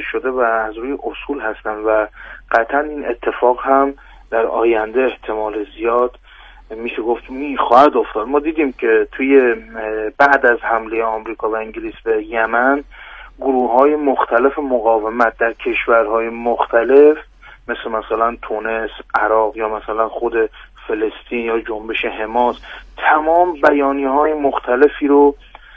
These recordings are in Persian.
شده و از روی اصول هستن و قطعا این اتفاق هم در آینده احتمال زیاد میشه گفت خواهد افتاد. ما دیدیم که توی بعد از حمله آمریکا و انگلیس به یمن گروه‌های مختلف مقاومت در کشورهای مختلف مثلا تونس، عراق یا مثلا خود فلسطین یا جنبش حماس تمام بیانیه‌های مختلفی رو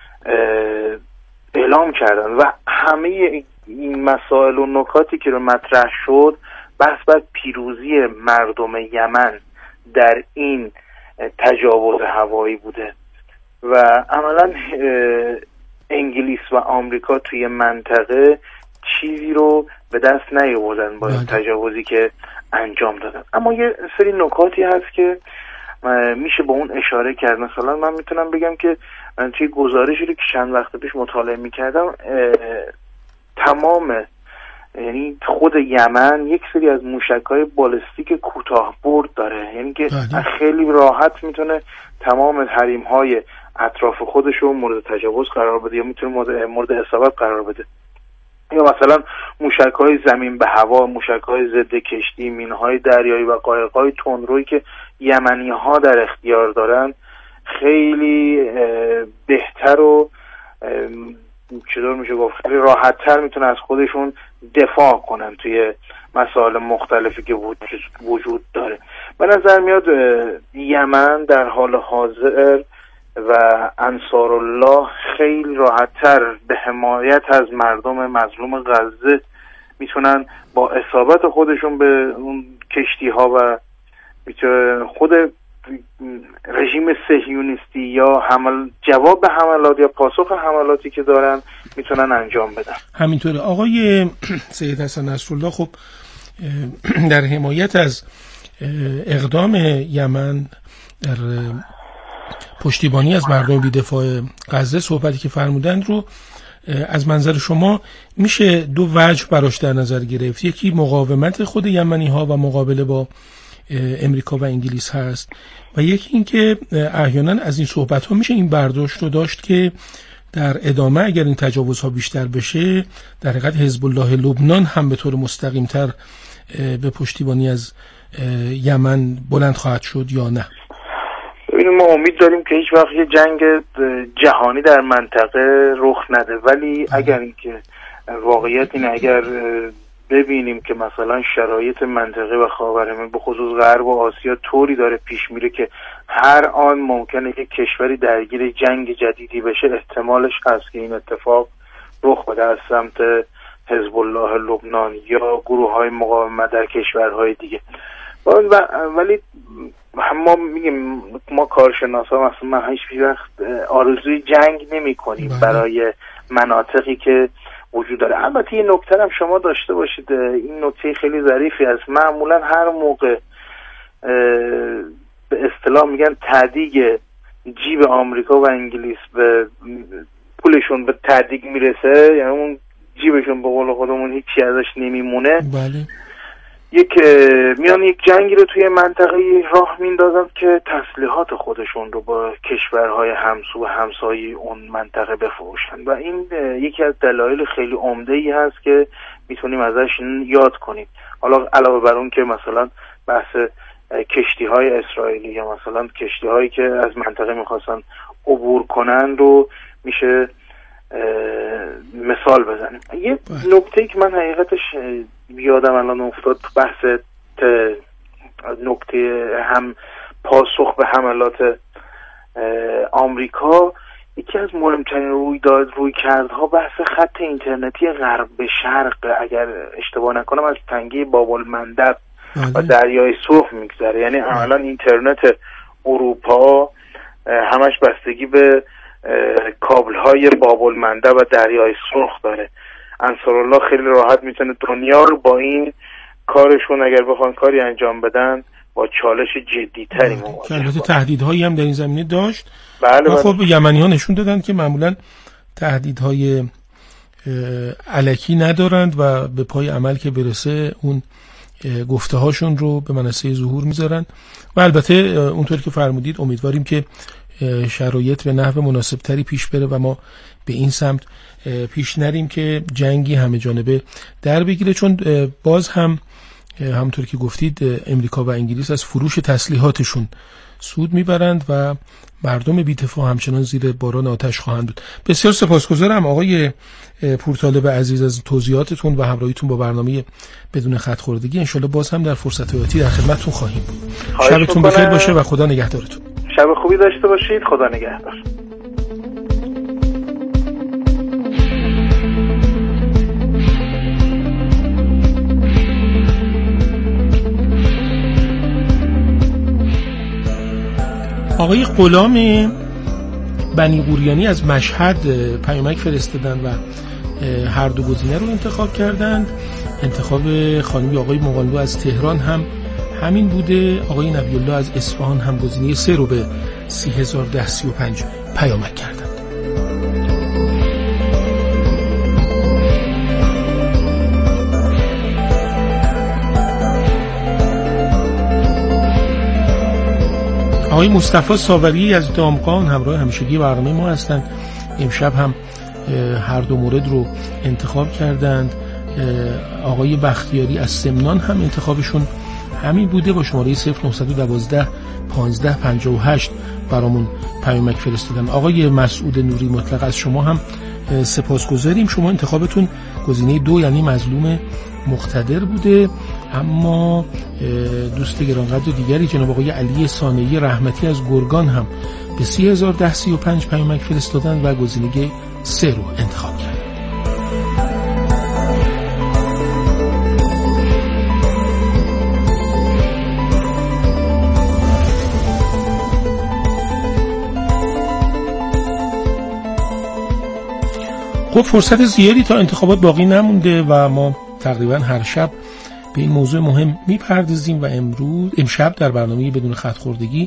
اعلام کردن و همه این مسائل و نکاتی که رو مطرح شد بحث بر پیروزی مردم یمن در این تجاوز هوایی بوده و عملا انگلیس و آمریکا توی منطقه چیزی رو به دست نیاوردن با این تجاوزی که انجام دادن. اما یه سری نکاتی هست که میشه با اون اشاره کرد. مثلا من میتونم بگم که من توی گزارشی رو که چند وقت پیش مطالعه میکردم تمام یعنی خود یمن یک سری از موشک‌های بالستیک کوتاه برد داره، یعنی که خیلی راحت میتونه تمام حریم‌های اطراف خودش رو مورد تجاوز قرار بده یا میتونه مورد اصابت قرار بده. یا مثلا موشک‌های زمین به هوا، موشک‌های ضد کشتی، مین‌های دریایی و قایق‌های تندرویی که یمنی‌ها در اختیار دارن خیلی بهتر و چطور میشه گفت خیلی راحت‌تر میتونه از خودشون دفاع کنن توی مسائل مختلفی که وجود داره. به نظر میاد یمن در حال حاضر و انصارالله خیلی راحت‌تر به حمایت از مردم مظلوم غزه میتونن با اصابت خودشون به اون کشتی‌ها و خود رژیم صهیونیستی یا جواب به حملات یا پاسخ حملاتی که دارن میتونن انجام بدن. همینطوره. آقای سید حسن نصرالله خب در حمایت از اقدام یمن در پشتیبانی از مردم بی‌دفاع غزه صحبتی که فرمودند رو از منظر شما میشه دو وجه براش در نظر گرفت. یکی مقاومت خود یمنی ها و مقابله با امریکا و انگلیس هست و یکی این که احیانا از این صحبت ها میشه این برداشت رو داشت که در ادامه اگر این تجاوزها بیشتر بشه در حقیقت حزب الله لبنان هم به طور مستقیم تر به پشتیبانی از یمن بلند خواهد شد یا نه؟ ببینیم ما امید داریم که هیچ وقت یه جنگ جهانی در منطقه رخ نده، ولی اگر اینکه واقعیت این اگر ببینیم که مثلا شرایط منطقه و خاورمیانه به خصوص غرب و آسیا طوری داره پیش میره که هر آن ممکنه که کشوری درگیر جنگ جدیدی بشه، احتمالش هست که این اتفاق رخ بده از سمت حزب الله لبنان یا گروه‌های مقاومت در کشورهای دیگه. ولی ما میگیم ما کارشناسا مثلا من هیچ وقت آرزوی جنگ نمی‌کنیم برای مناطقی که وجود داره. البته یه نکته هم شما داشته باشید، این نکته خیلی ظریفی است. معمولا هر موقع به اصطلاح میگن تهدیگ جیب آمریکا و انگلیس به پولشون به تهدیگ میرسه، یعنی اون جیبشون به قول خودمون هیچی ازش نمیمونه، بله. میان یک جنگی رو توی منطقه راه میندازن که تسلیحات خودشون رو با کشورهای همسو و همسایه اون منطقه بفروشن و این یکی از دلایل خیلی عمده‌ای هست که میتونیم ازش یاد کنیم. حالا علاوه بر اون که مثلا بحث کشتی‌های اسرائیلی یا مثلا کشتی‌هایی که از منطقه میخواستن عبور کنن رو میشه مثال بزنیم. یه نکته‌ای که من حقیقتش یادم الان افتاد تو بحث نکته هم پاسخ به حملات آمریکا، یکی از مهمترین رویکردها بحث خط اینترنتی غرب به شرق، اگر اشتباه نکنم از تنگه باب المندب و دریای سرخ میگذره، یعنی عملا اینترنت اروپا همش بستگی به کابل‌های باب المندب و دریای سرخ داره. انصارالله خیلی راحت میتونه دنیا رو با این کارشون اگر بخوان کاری انجام بدن با چالش جدی‌تری مواجه که البته تهدیدهایی هم در این زمینه داشت. بله و خب یمنی‌ها نشون دادن که معمولا تهدیدهای الکی ندارند و به پای عمل که برسه اون گفته هاشون رو به منصه ظهور میذارن و البته اونطور که فرمودید امیدواریم که شرایط به نحو مناسبتری پیش بره و ما به این سمت پیش نریم که جنگی همه جانبه در بگیره، چون باز هم همونطور که گفتید امریکا و انگلیس از فروش تسلیحاتشون سود میبرند و مردم بی‌دفاع همچنان زیر باران آتش خواهند بود. بسیار سپاسگزارم آقای پورطالب عزیز از توضیحاتتون و همراهیتون با برنامه بدون خط خوردگی. انشالله باز هم در فرصت آتی در خدمتتون خواهیم بود. شبتون بخیر باشه و خدا نگهدارتون. شب خوبی داشته باشید. خدا نگهدار. آقای غلام بنی قوریانی از مشهد پیامک فرستادن و هر دو گزینه رو انتخاب کردند. انتخاب خانمی آقای مغانلو از تهران هم همین بوده. آقای نبی الله از اصفهان هم گزینه 3 رو به 301035 پیامک کردند. آقای مصطفی ساوری از دامغان همراه همیشگی برنامه ما هستند. امشب هم هر دو مورد رو انتخاب کردند. آقای بختیاری از سمنان هم انتخابشون همین بوده، با شماره 0912 1558 برامون پیامک فرستادن. آقای مسعود نوری مطلق از شما هم سپاسگزاریم. شما انتخابتون گزینه 2 یعنی مظلوم مقتدر بوده، اما دوست گرانقدر دیگری جناب آقای علی صانعی رحمتی از گرگان هم به 301035 پیامک فرستادن و گزینه 3 رو انتخاب کردن. خب فرصت زیادی تا انتخابات باقی نمونده و ما تقریبا هر شب به این موضوع مهم میپردازیم و امشب در برنامه بدون خط خوردگی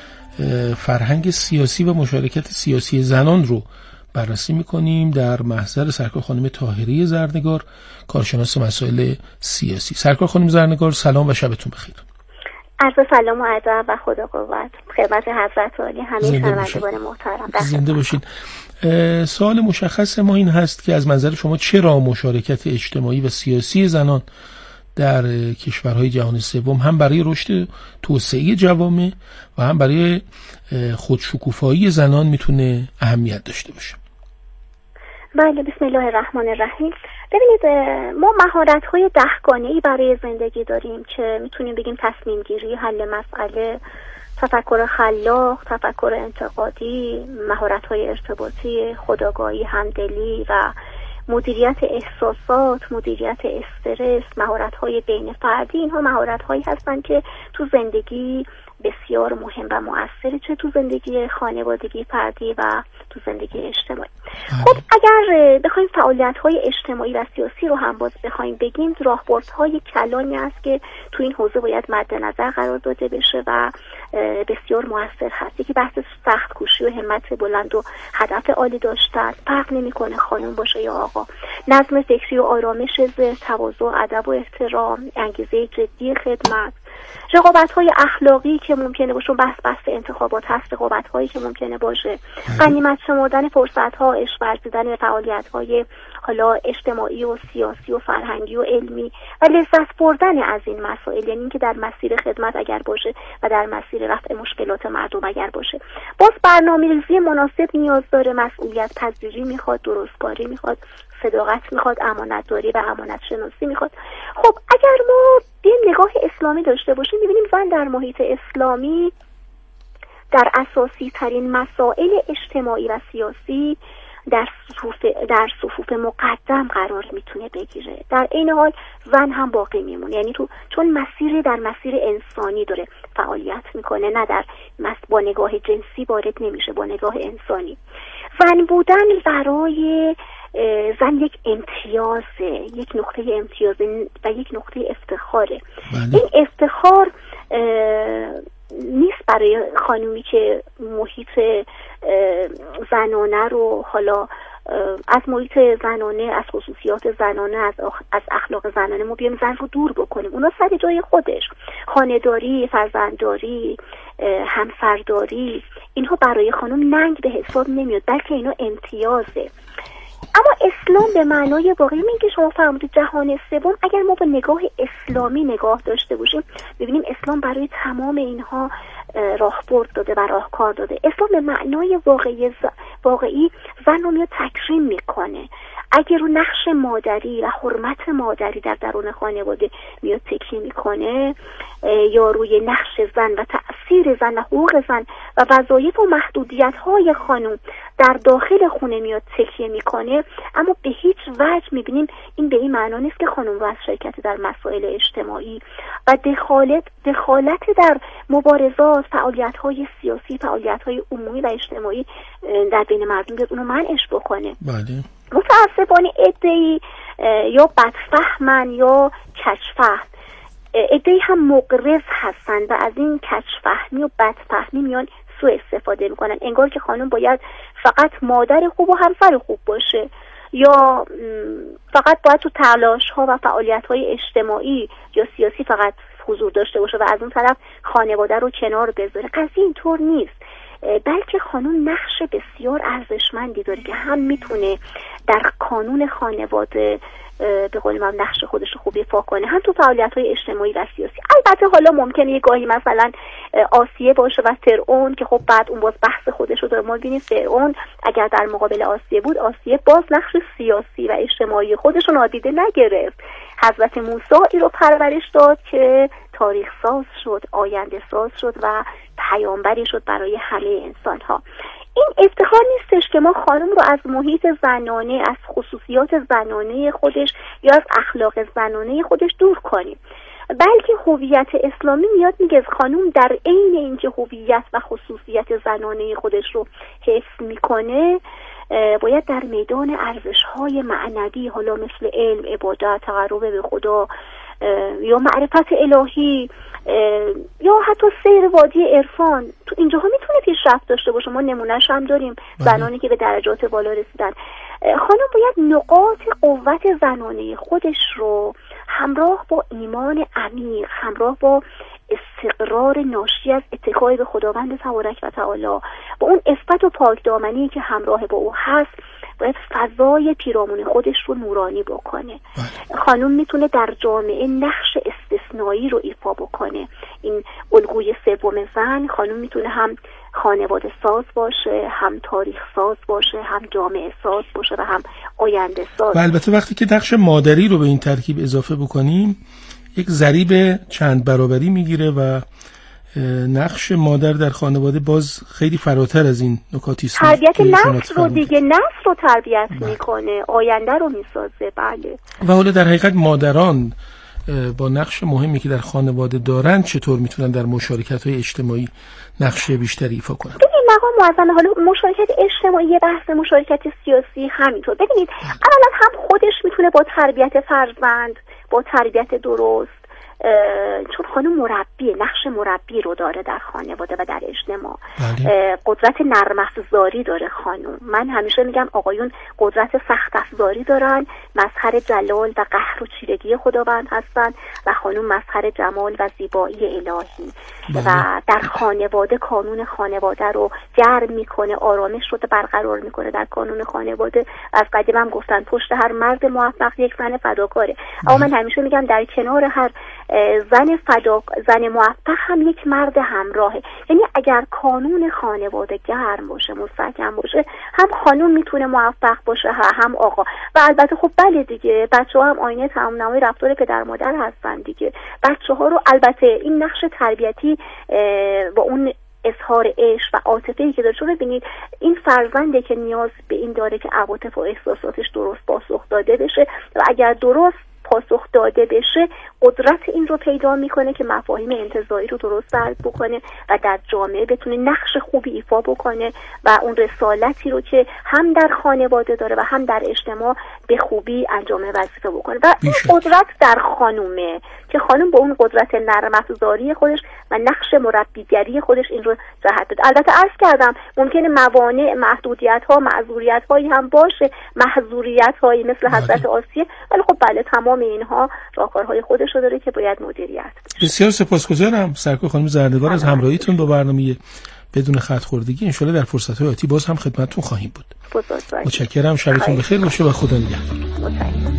فرهنگ سیاسی و مشارکت سیاسی زنان رو بررسی میکنیم در محضر سرکار خانم طاهره زرنگار، کارشناس مسائل سیاسی. سرکار خانم زرنگار سلام و شبتون بخیر. عرض سلام و ادب و خدا قوت خدمت حضرت عالی همه شنوندگان محترم. زنده باشید. سوال مشخص ما این هست که از منظر شما چرا مشارکت اجتماعی و سیاسی زنان در کشورهای جهان سوم هم برای رشد توسعه جوامع و هم برای خودشکوفایی زنان میتونه اهمیت داشته باشه؟ بله، بسم الله الرحمن الرحیم. ببینید، ما مهارت‌های دهگانه‌ای برای زندگی داریم که میتونیم بگیم تصمیم گیری، حل مسئله، تفکر خلاق، تفکر انتقادی، مهارت‌های ارتباطی، خودآگاهی، همدلی و مدیریت احساسات، مدیریت استرس، مهارت‌های بین فردی. اینها مهارت‌هایی هستند که تو زندگی بسیار مهم و مؤثره، چه تو زندگی خانوادگی فردی و تو زندگی اجتماعی. خب اگر بخوایم فعالیت‌های اجتماعی و سیاسی رو هم باز بخوایم بگیم، راهبردهای کلانی است که تو این حوزه باید مد نظر قرار داده بشه و بسیار مؤثر هست. یکی بحث سخت کوشی و همت بلند و هدف عالی داشتن، فرق نمی‌کنه خانم باشه یا آقا، نظم فکری و آرامش ذهن، تواضع، ادب و احترام، انگیزه جدی خدمت، رقابت‌های اخلاقی که ممکنه باشه، بحث انتخابات هست، رقابت‌هایی که ممکنه باشه، غنیمت شمردن فرصت‌ها، عشق ورزیدن فعالیت‌های حالا اجتماعی و سیاسی و فرهنگی و علمی و لذت بردن از این مسائل، یعنی اینکه در مسیر خدمت اگر باشه و در مسیر رفع مشکلات مردم اگر باشه. باز برنامه‌ریزی مناسب نیاز داره، مسئولیت پذیری میخواد، درستکاری میخواد، صداقت میخواد، امانتداری و امانت شناسی میخواد. خب اگر ما یه نگاه اسلامی داشته باشیم، میبینیم زن در محیط اسلامی در اساسی ترین مسائل اجتماعی و سیاسی در صفوف مقدم قرار میتونه بگیره. در این حال زن هم باقی میمونه، یعنی چون در مسیر انسانی داره فعالیت میکنه، نه با نگاه جنسی وارد نمیشه، با نگاه انسانی. زن بودن برای زن یک امتیازه، یک نقطه امتیازه و یک نقطه افتخاره. این افتخار نیست برای خانومی که محیط زنانه رو حالا از محیط زنانه، از خصوصیات زنانه، از اخلاق زنانه ما بیایم زن رو دور بکنیم. اونا سر جای خودش، خانه‌داری، فرزندداری، همسرداری، اینها برای خانم ننگ به حساب نمیاد، بلکه اینا امتیازه. اما اسلام به معنای واقعی این که شما فرمودید جهان سوم، اگر ما با نگاه اسلامی نگاه داشته باشیم ببینیم اسلام برای تمام اینها راهبرد داده و راهکار داده. اسلام به معنای واقعی زن رو میاد تکریم میکنه. اگر رو نقش مادری و حرمت مادری در درون خانواده میاد تکیه میکنه، یا روی نقش زن و تأثیر زن و حقوق زن و وظایف و محدودیت های خانم در داخل خونه میاد تکیه میکنه، اما به هیچ وجه میبینیم این به این معنا نیست که خانم رو از شرکت در مسائل اجتماعی و دخالت در مبارزات، فعالیت های سیاسی، فعالیت های عمومی و اجتماعی در بین مردم بیاد اونو منعش بکنه. بله. متاسفانه عده‌ای یا بدفهمن یا کجفهم، عده‌ای هم مغرض هستن و از این کجفهمی و بدفهمی میان سوء استفاده میکنن، انگار که خانم باید فقط مادر خوب و همسر خوب باشه، یا فقط باید تو تلاش ها و فعالیت های اجتماعی یا سیاسی فقط حضور داشته باشه و از اون طرف خانواده رو کنار بذاره. قضیه اینطور نیست، بلکه خانم نقش بسیار ارزشمندی داره که هم میتونه در کانون خانواده به قول من نقش خودش رو خوب ایفا کنه، هم تو فعالیت‌های اجتماعی و سیاسی. البته حالا ممکنه یه گاهی مثلا آسیه باشه و فرعون که خب بعد اون باز بحث خودش رو داره. ما ببینیم فرعون اگر در مقابل آسیه بود، آسیه باز نقش سیاسی و اجتماعی خودش رو نادیده نگرفت. حضرت موسی این رو پرورش داد که تاریخ ساز شد، آینده ساز شد و پیامبری شد برای همه انسان‌ها. این افتخار نیستش که ما خانم رو از محیط زنانه، از خصوصیات زنانه خودش یا از اخلاق زنانه خودش دور کنیم، بلکه هویت اسلامی میاد میگه خانم در عین اینکه هویت و خصوصیت زنانه خودش رو حفظ میکنه، باید در میدان ارزش‌های معنوی، حالا مثل علم، عبادت، تقرب به خدا یا معرفت الهی یا حتی سیر وادی عرفان، تو اینجاها میتونه پیشرفت داشته باشه. ما نمونهش هم داریم، زنانی که به درجات بالا رسیدن. خانم باید نقاط قوت زنانه خودش رو همراه با ایمان عمیق، همراه با استقرار ناشی از اتکای به خداوند تبارک و تعالی، با اون عفت و پاکدامنی که همراه با او هست، باید فضای پیرامون خودش رو نورانی بکنه. خانم میتونه در جامعه نقش استثنایی رو ایفا بکنه. این الگوی سوم زن، خانم میتونه هم خانواده ساز باشه، هم تاریخ ساز باشه، هم جامعه ساز باشه و هم آینده ساز. و البته وقتی که نقش مادری رو به این ترکیب اضافه بکنیم، یک ضریب چند برابری میگیره و نقش مادر در خانواده باز خیلی فراتر از این نکاتی است. تربیت نسل رو دیگه، نسل رو تربیت میکنه، آینده رو میسازه. بله. و حالا در حقیقت مادران با نقش مهمی که در خانواده دارن چطور میتونن در مشارکت‌های اجتماعی نقش بیشتری ایفا کنن؟ ببینید مقام معظم، حالا مشارکت اجتماعی، بحث مشارکت سیاسی همینطور. ببینید اولا هم خودش میتونه با تربیت فرزند، با تربیت درست، چون خانم مربی، نقش مربی رو داره در خانواده و در اجتماع. قدرت نرم افزاری داره خانم. من همیشه میگم آقایون قدرت سخت افزاری دارن، مظهر جلال و قهر و چیرگی خداوند هستن و خانم مظهر جمال و زیبایی الهی. و در خانواده قانون خانواده رو گرم میکنه، آرامش رو برقرار میکنه در قانون خانواده. از قدیم هم گفتن پشت هر مرد موفق یک زن فداکاره. اما من همیشه میگم در کنار هر زن موفق هم یک مرد همراهه. یعنی اگر قانون خانواده گرم باشه، مستحکم باشه، هم خانم میتونه موفق باشه هم آقا. و البته خب بله دیگه، بچه‌ها هم آینه تمام‌نمای رفتار پدر مادر هستن دیگه. بچه‌ها رو البته این نقش تربیتی با اون اظهار عشق و عاطفه‌ای که داره، چون ببینید این فرزنده که نیاز به این داره که عواطف و احساساتش درست پاسخ داده بشه و اگر درست پاسخ داده بشه، قدرت این رو پیدا میکنه که مفاهیم انتزاعی رو درست درک بکنه و در جامعه بتونه نقش خوبی ایفا بکنه و اون رسالتی رو که هم در خانواده داره و هم در اجتماع به خوبی انجام وظیفه بکنه. و این قدرت در خانومه، که خانم با اون قدرت نرم افزاری خودش و نقش مربیگری خودش این رو جهت بده. البته عرض کردم ممکنه موانع، محدودیت‌ها، معذوریت‌هایی هم باشه، محظوریت‌هایی مثل حضرت آسیه، ولی خب بله تمام اینها راهکارهای خودش رو داره که باید مدیریت بشه. بسیار سپاسگزارم سرکار خانم زردگار از همراهیتون با برنامه بدون خط خوردگی. ان شاءالله در فرصت‌های آتی باز هم خدمتتون خواهیم بود. متشکرم. شبتون بخیر باشه و خدا نگهدار.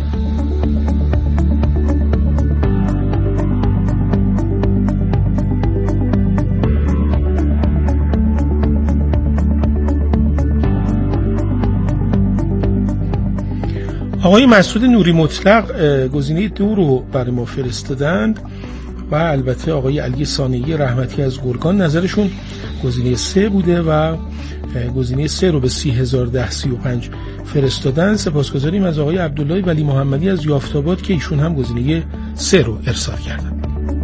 آقای مسعود نوری مطلق گزینه 2 رو برای ما فرستادند و البته آقای علی صانعی رحمتی از گرگان نظرشون گزینه 3 بوده و گزینه 3 رو به 301035 فرستادن. سپاسگزاریم از آقای عبدالله ولی محمدی از یافت‌آباد که ایشون هم گزینه 3 رو ارسال کردن.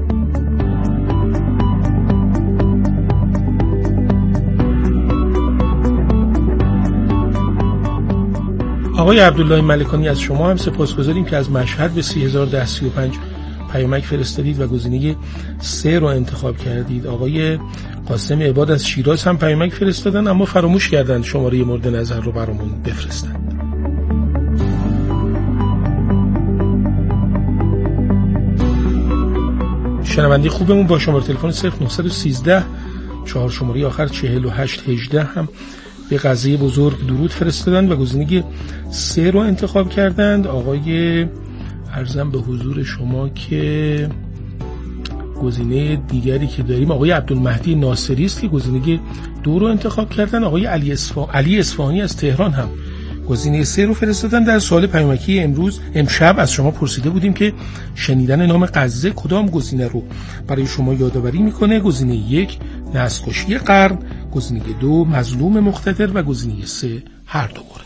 آقای عبدالله ملکانی از شما هم سپاسگزاریم که از مشهد به 301035 پیامک فرستادید و گزینه 3 رو انتخاب کردید. آقای قاسم عباد از شیراز هم پیامک فرستادن اما فراموش کردند شماره مورد نظر رو برامون بفرستن. شنونده خوبمون با شماره تلفن 0913 4 شماره آخر 4818 هم به قضیه بزرگ درود فرستادن و گزینه 3 رو انتخاب کردند. آقای عرضم به حضور شما که گزینه دیگری که داریم آقای عبدالمهدی ناصری است که گزینه 2 رو انتخاب کردن. آقای علی اصفهانی از تهران هم گزینه 3 رو فرستادن. در سوال پیامکی امشب از شما پرسیده بودیم که شنیدن نام غزه کدام گزینه رو برای شما یادآوری میکنه. گزینه 1 نسل‌کشی قرن، گزینه 2 مظلوم مقتدر و گزینه 3 هر دو مورد.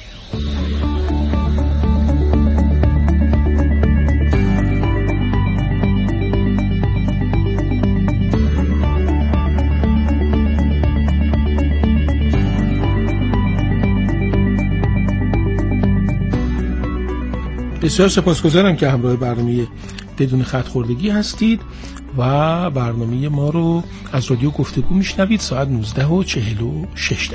بسیار سپاسگزارم که همراه برنامه بدون خط خوردگی هستید و برنامه ما رو از رادیو گفتگو میشنوید. ساعت 19:46.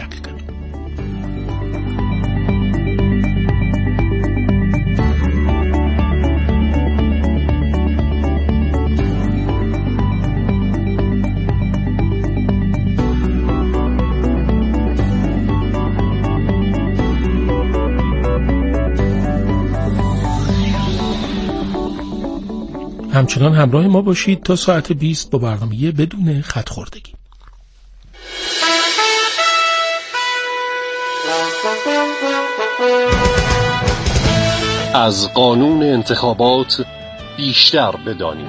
همچنان همراه ما باشید تا ساعت 20 با برنامه بدون خط خوردگی. از قانون انتخابات بیشتر بدانیم.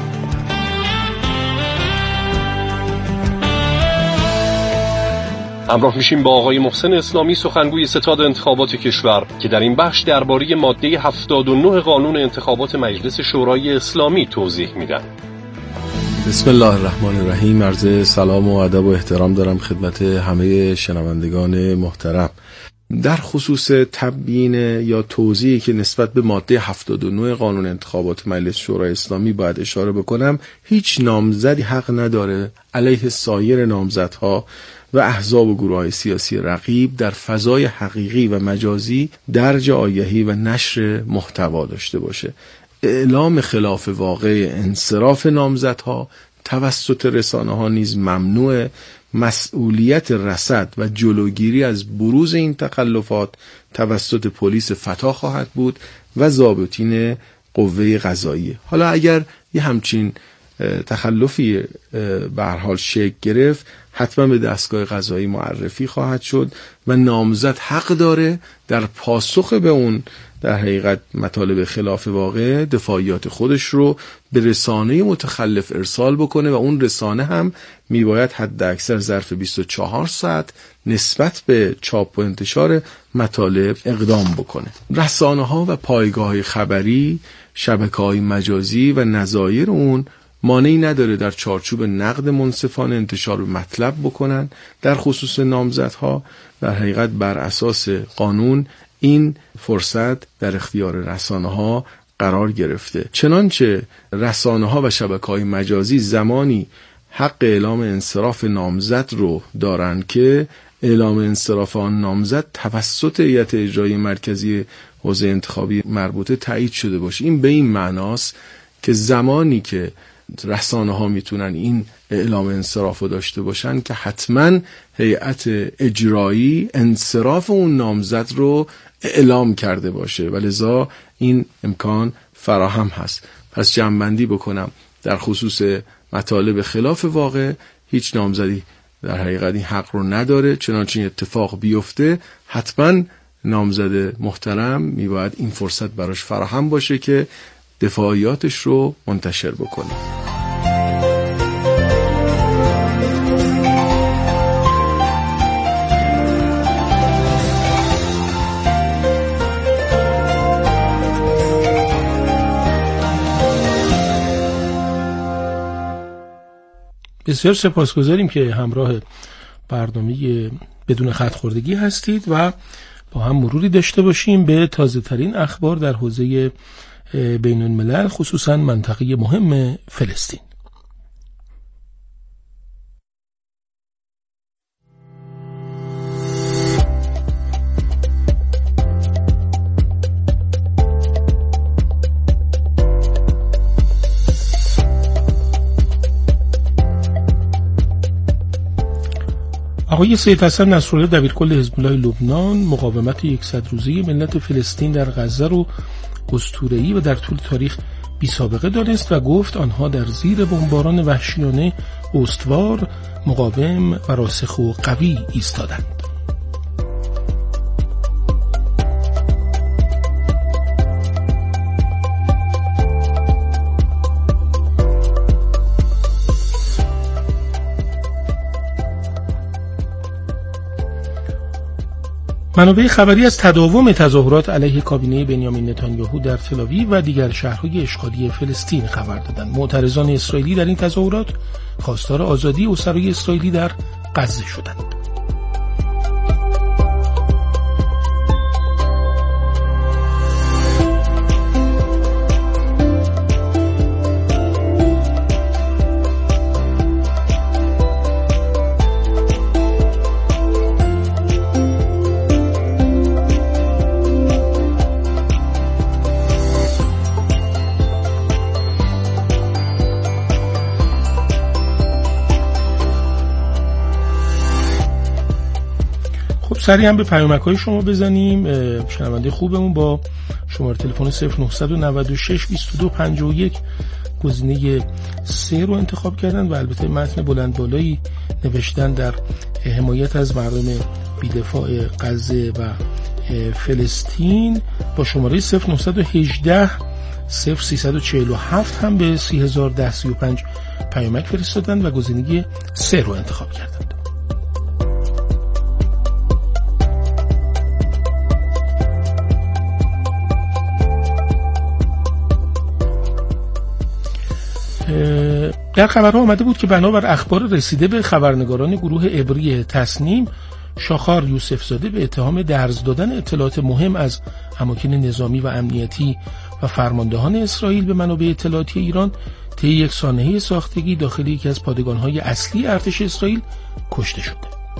همراه میشیم با آقای محسن اسلامی سخنگوی ستاد انتخابات کشور که در این بخش درباره ماده 79 قانون انتخابات مجلس شورای اسلامی توضیح میدن. بسم الله الرحمن الرحیم. عرض سلام و ادب و احترام دارم خدمت همه شنوندگان محترم. در خصوص تبیین یا توضیحی که نسبت به ماده 79 قانون انتخابات مجلس شورای اسلامی باید اشاره بکنم، هیچ نامزدی حق نداره علیه سایر نامزدها و احزاب و گروه‌های سیاسی رقیب در فضای حقیقی و مجازی درج آگهی و نشر محتوا داشته باشه. اعلام خلاف واقع انصراف نامزدها توسط رسانه‌ها نیز ممنوعه. مسئولیت رصد و جلوگیری از بروز این تخلفات توسط پلیس فتا خواهد بود و ضابطین قوه قضاییه. حالا اگر یه همچین تخلفی به هر حال شکل گرفت، حتما به دستگاه قضایی معرفی خواهد شد و نامزد حق داره در پاسخ به اون در حقیقت مطالب خلاف واقع دفاعیات خودش رو به رسانه متخلف ارسال بکنه و اون رسانه هم میباید حد اکثر ظرف 24 ساعت نسبت به چاپ و انتشار مطالب اقدام بکنه. رسانه ها و پایگاه خبری، شبکه های مجازی و نظایر اون مانعی نداره در چارچوب نقد منصفانه انتشار مطلب بکنن. در خصوص نامزدها در حقیقت بر اساس قانون این فرصت در اختیار رسانه‌ها قرار گرفته. چنانچه رسانه‌ها و شبکه‌های مجازی زمانی حق اعلام انصراف نامزد رو دارن که اعلام انصراف آن نامزد توسط هیئت اجرایی مرکزی حوزه انتخابی مربوطه تایید شده باشه. این به این معناست که زمانی که رسانه‌ها میتونن این اعلام انصراف رو داشته باشن که حتما هیئت اجرایی انصراف اون نامزد رو اعلام کرده باشه و لذا این امکان فراهم هست. پس جمع‌بندی بکنم، در خصوص مطالب خلاف واقع هیچ نامزدی در حقیقت این حق رو نداره. چنانچه این اتفاق بیفته حتما نامزد محترم میباید این فرصت براش فراهم باشه که دفاعیاتش رو منتشر بکنه. بسیار سپاسگزاریم که همراه برنامه بدون خط خوردگی هستید و با هم مروری داشته باشیم به تازه ترین اخبار در حوزه بین الملل، خصوصا منطقه مهم فلسطین. آقای سید حسن نصرالله دبیرکل حزب الله لبنان مقاومت 100 روزه ملت فلسطین در غزه رو اسطوره‌ای و در طول تاریخ بی سابقه دانست و گفت آنها در زیر بمباران وحشیانه استوار، مقاوم و راسخ و قوی ایستادند. منابع خبری از تداوم تظاهرات علیه کابینه بنیامین نتانیاهو در تل‌آویو و دیگر شهرهای اشغالی فلسطین خبر دادند. معترضان اسرائیلی در این تظاهرات خواستار آزادی اسرای اسرائیلی در غزه شدند. سریع هم به پیامک‌های شما بزنیم. شنونده خوبمون با شماره تلفن 0996 22 51 گزینه 3 رو انتخاب کردن و البته متن بلند بالایی نوشتن در حمایت از مردم بی‌دفاع غزه و فلسطین. با شماره 0918 0347 هم به 301035 پیامک فرستادن و گزینه 3 رو انتخاب کردند. در خبرها آمده بود که بنابر اخبار رسیده به خبرنگاران گروه عبری تصنیم، شاخار یوسف زاده به اتهام درز دادن اطلاعات مهم از اماکن نظامی و امنیتی و فرماندهان اسرائیل به منابع اطلاعاتی ایران طی یک سانحه ساختگی داخل یکی از پادگان‌های اصلی ارتش اسرائیل کشته شده.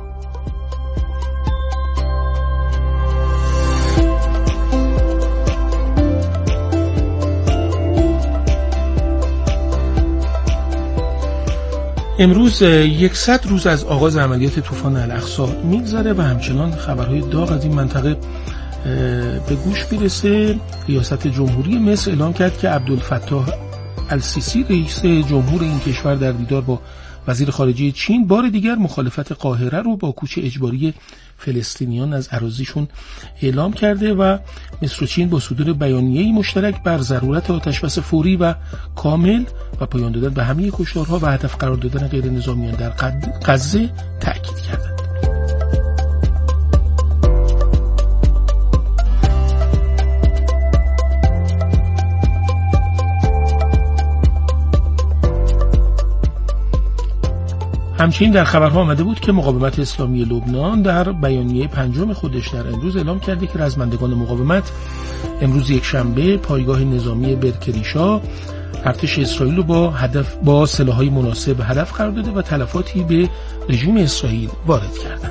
امروز 100 روز از آغاز عملیات طوفان الاقصی میگذره و همچنان خبرهای داغ از این منطقه به گوش میرسه. ریاست جمهوری مصر اعلام کرد که عبدالفتاح السیسی رئیس جمهور این کشور در دیدار با وزیر خارجه چین بار دیگر مخالفت قاهره رو با کوچ اجباری فلسطینیان از اراضیشون اعلام کرده و مصر و چین با صدور بیانیه‌ای مشترک بر ضرورت آتش‌بس فوری و کامل و پایان دادن به همه کشتارها و هدف قرار دادن غیر نظامیان در غزه تأکید کردند. همچنین در خبرها آمده بود که مقاومت اسلامی لبنان در بیانیه 5 خودش در امروز اعلام کرده که رزمندگان مقاومت امروز یک شنبه پایگاه نظامی برکریشا ارتش اسرائیل رو با سلاح‌های مناسب هدف قرار داده و تلفاتی به رژیم اسرائیل وارد کردند.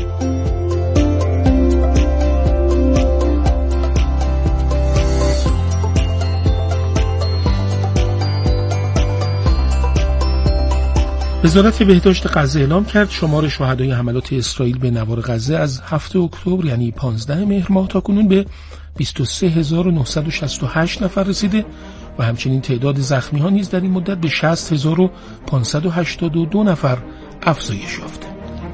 وزارت بهداشت غزه اعلام کرد شمار شهدای حملات اسرائیل به نوار غزه از 7 اکتبر یعنی 15 مهر ماه تا کنون به 23968 نفر رسیده و همچنین تعداد زخمی ها نیز در این مدت به 60582 نفر افزایش یافته.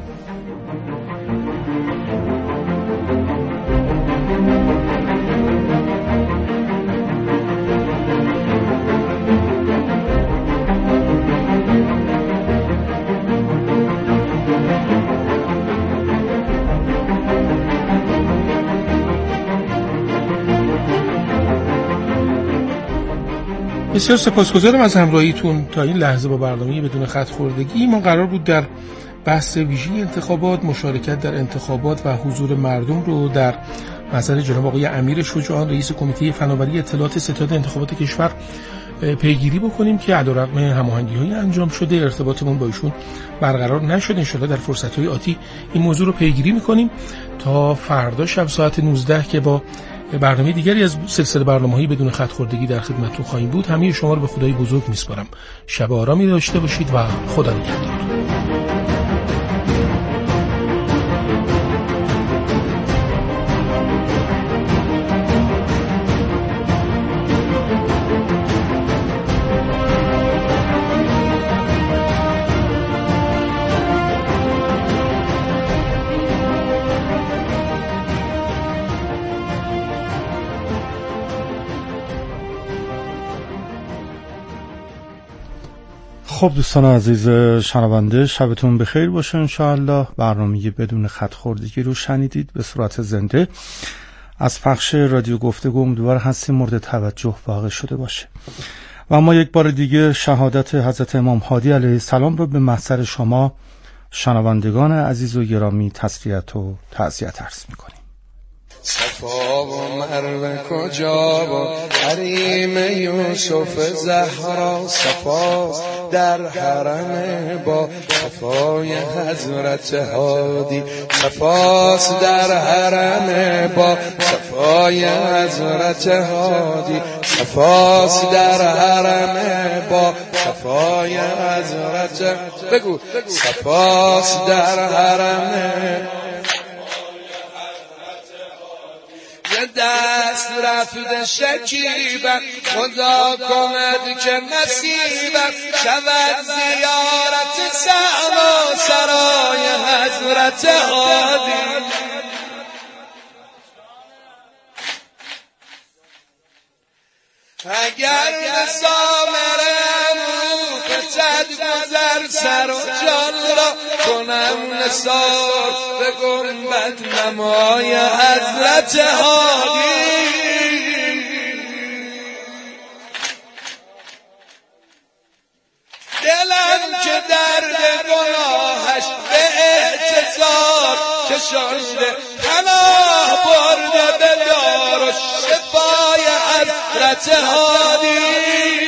بسیار سپاسگزارم از همراهیتون تا این لحظه با برنامه بدون خط خوردگی. ما قرار بود در بحث ویژه انتخابات، مشارکت در انتخابات و حضور مردم رو در محضر جناب آقای امیر شجاعان رئیس کمیته فناوری اطلاعات ستاد انتخابات کشور پیگیری بکنیم که علیرغم هماهنگی‌های انجام شده ارتباطمون با ایشون برقرار نشد. ان شاءالله در فرصت‌های آتی این موضوع رو پیگیری می‌کنیم تا فردا شب ساعت 19 که با برنامه دیگری از سلسله برنامه‌های بدون خط خوردگی در خدمتتون خواهیم بود. همه شما رو به خدای بزرگ میسپارم. شب آرامی داشته باشید و خدا نگهدار. خب دوستان عزیز شنونده، شبتون بخیر باشه. انشاءالله برنامه بدون خط خوردگی رو شنیدید به صورت زنده از پخش رادیو گفتگو. امیدوار هستیم مورد توجه واقع شده باشه و ما یک بار دیگه شهادت حضرت امام هادی علیه السلام رو به محضر شما شنوندگان عزیز و گرامی تسلیت و تعزیت عرض میکنیم. صفا و مروه کجا و حریم یوسف زهرا، صفا در حرم با صفای حضرت هادی، صفاست در حرم با صفای حضرت هادی، صفاست در حرم با صفای حضرت بگو صفاست در حرم. دست رفت شکیبم خدا کند که نصیبم شود زیارت سما سرای حضرت هادی. اگر سامرم رو فتد گذر سر و جان را کنم نثار به گنبد نمای حضرت هادی. دلم که درد گناهش به اعتذار کشانده پناه برده به دار و شفای حضرت هادی.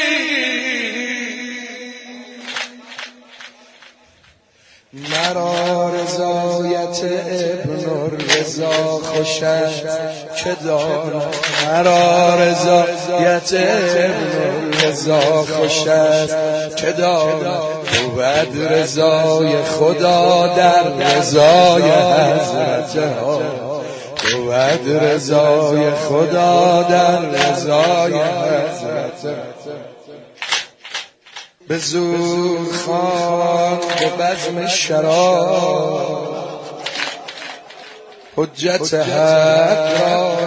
مرا رضایت ابن الرضا خوش است که دارم، مرا رضایت ابن الرضا خوش است که دارم، بود رضای خدا در رضای حضرت ها، بود رضای خدا در رضای حضرت. به زور خان به بزم شراب حجت حق را،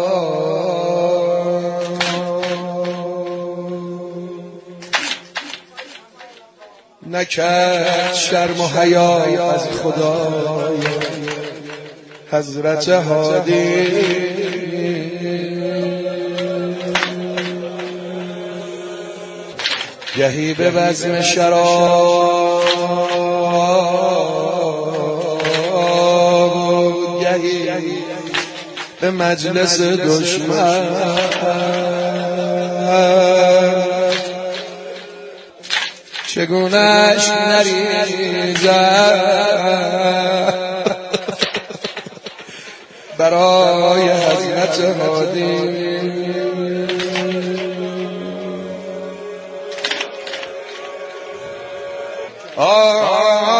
نکرد شرم و حیا از خدای حضرت هادی. گهی به بزم شراب به مجلس دشمن، چگونه‌اش نریزد برای حضرت هادی. آه